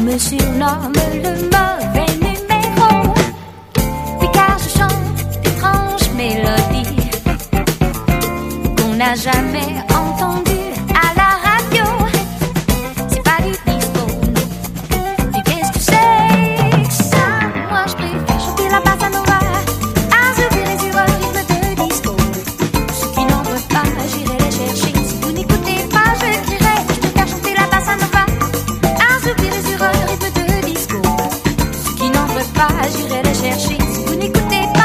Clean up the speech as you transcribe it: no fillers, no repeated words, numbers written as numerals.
me surnomme le mauvais numéro. Oui, car je chante d'étranges mélodies qu'on n'a jamais entendues à la radio. C'est pas du disco, non. Mais qu'est-ce que c'est que ça? Moi je préfère chanter la bossa nova, assoupir sur un rythme de disco. Ceux qui n'en veulent pas, j'irai les chercher. Si vous n'écoutez pas, je dirai, je préfère chanter la bossa nova, assoupir sur un rythme de disco. Ceux qui n'en veulent pas, j'irai les chercher. Si vous n'écoutez pas,